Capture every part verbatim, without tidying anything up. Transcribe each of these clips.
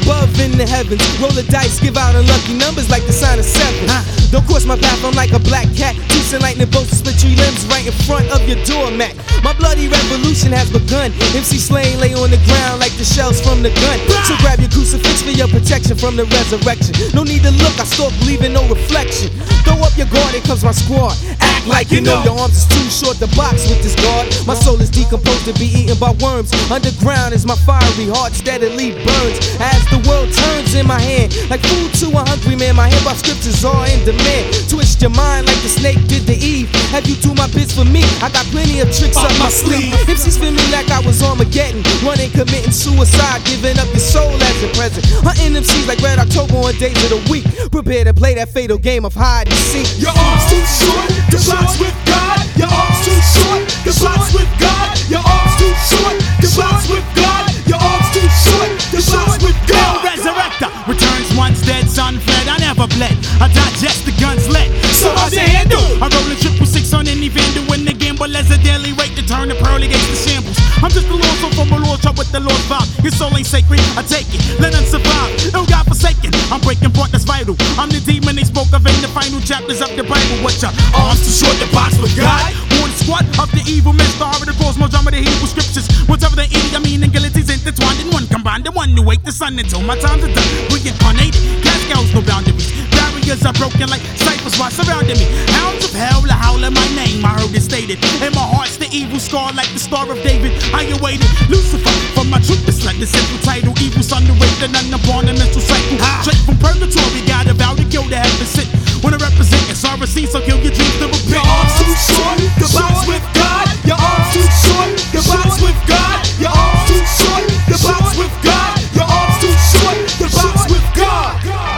above in the heavens. Roll the dice, give out unlucky numbers like the sign of seven. Don't cross my path, I'm like a black cat. Two lightning bolts to split tree limbs right in front of your doormat. My bloody revolution has begun. M C Slain lay on the ground like the shells from the gun. So grab your crucifix for your protection from the resurrection. No need to look, I stop leaving no reflection. Throw up your guard, here comes my squad. Act like you know your arms is too short to box with this guard. My soul is decomposed to be eaten by worms. Underground is my fiery heart steadily burns as the world turns in my hand. Like food to a hungry man, my hip-hop scriptures are in demand. Twist your mind like the snake did to Eve. Have you do my bits for me? I got plenty of tricks up my sleeve. M Cs feel me like I was Armageddon, running, committing suicide, giving up your soul as a present. Hunting M Cs like Red October on days of the week. Prepare to play that fatal game of hide and seek. Your arms too short, your box with God. Your arms too short, your box with God. Your arms too short, your box with God. Your arms too short, your box with God. Resurrector returns once dead, son fled. I never bled. I digest the guns let. So how's your handle? I roll a triple six on any vandal when the gamble as a daily rate to turn the pearly gates to shambles. I'm just a lost soul from a lost child with the Lord's vibe. Your soul ain't sacred, I take it, let them survive. No God forsaken, I'm breaking part that's vital. I'm the demon they spoke of in the final chapters of the Bible. What your arms too short to box with God? One squad of the evil men, the heart of the cosmos, drama the Hebrew scriptures. Whatever they eat, I mean, and guillotines intertwined in one. Combined the one to wake the sun until my time's are done. Reincarnated, gas girls, no boundaries. Barriers are broken like ciphers while surrounding me. Hounds of hell, the howl of my name, I heard it stated. In my heart's the evil scar like the Star of David. I awaited Lucifer from my truth. It's like the simple title. Evil son the rape and none upon the mental cycle. Straight from purgatory, got a vow to kill the heaven sit. When I represent S R C, so kill your dreams to repent. Your arms too short, your box with God. Your arms too short, your box with God. Your arms too short, your box with God. Your arms too short, your box with God.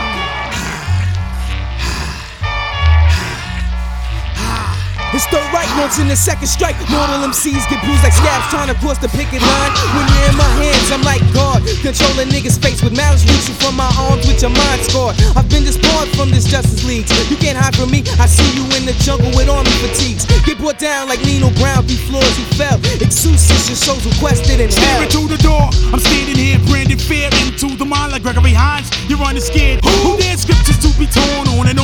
It's the right notes in the second strike. Mortal M Cs get bruised like scabs trying to cross the picket line. When you're in my hands, I'm like God, controlling niggas' face with malice, reaching from my arms with your mind scarred. I've been disbarred from this Justice League. You can't hide from me. I see you in the jungle with army fatigues. Get brought down like Nino Brown, through floors he fell. Exousius, your souls requested in hell. Staring to the door, I'm standing here, branded fear into the mind like Gregory Hines. You're running scared. Who dares scriptures to be torn on and